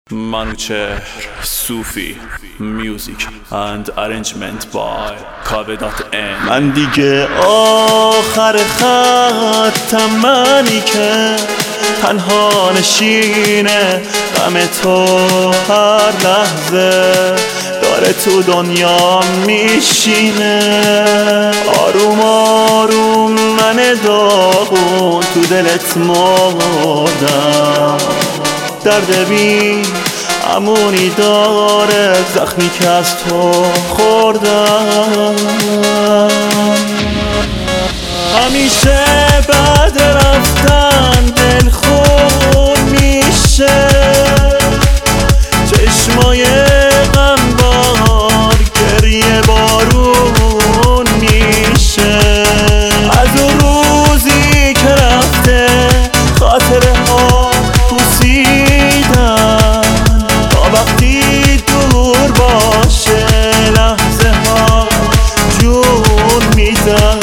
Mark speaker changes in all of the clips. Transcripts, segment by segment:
Speaker 1: Manucher Sufi Music and Arrangement by Kaveh.n.
Speaker 2: من دیگه آخر خطم، منی که تنها نشینه غم تو هر لحظه داره تو دنیا میشینه. آروم آروم من داغون تو دلت مردم، درد بی امونی داره زخمی که از تو خوردم. همیشه بعد رفتن دل خون میشه، چشمای غمبار گریه بارون میشه. از اون روزی که رفته خاطره ها پوسیدن، تا وقتی دور باشه لحظه ها جون میدن.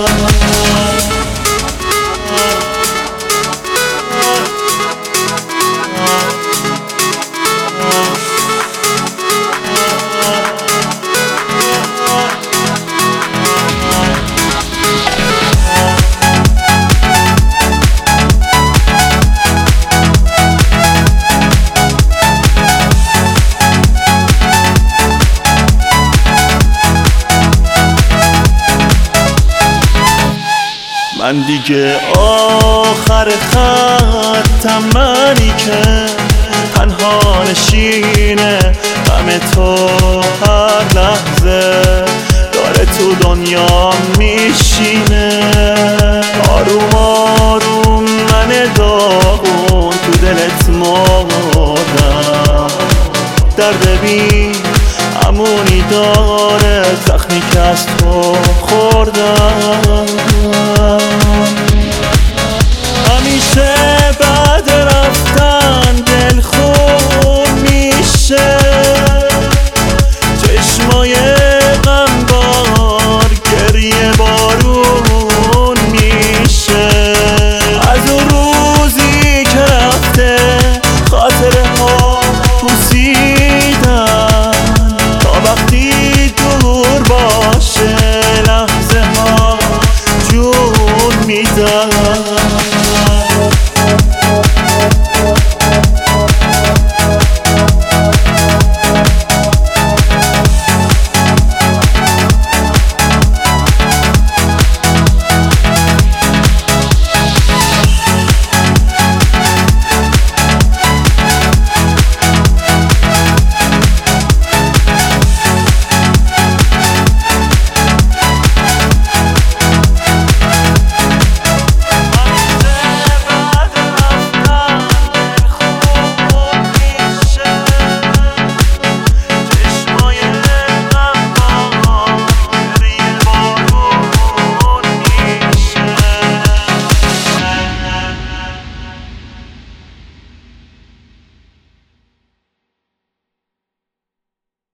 Speaker 2: من دیگه آخر خطم، منی که تنها نشینه غم تو هر لحظه داره تو دنیا میشینه. آروم آروم من داغون تو دلت مردم، درد بی امونی داره زخمی که از تو خوردم. همیشه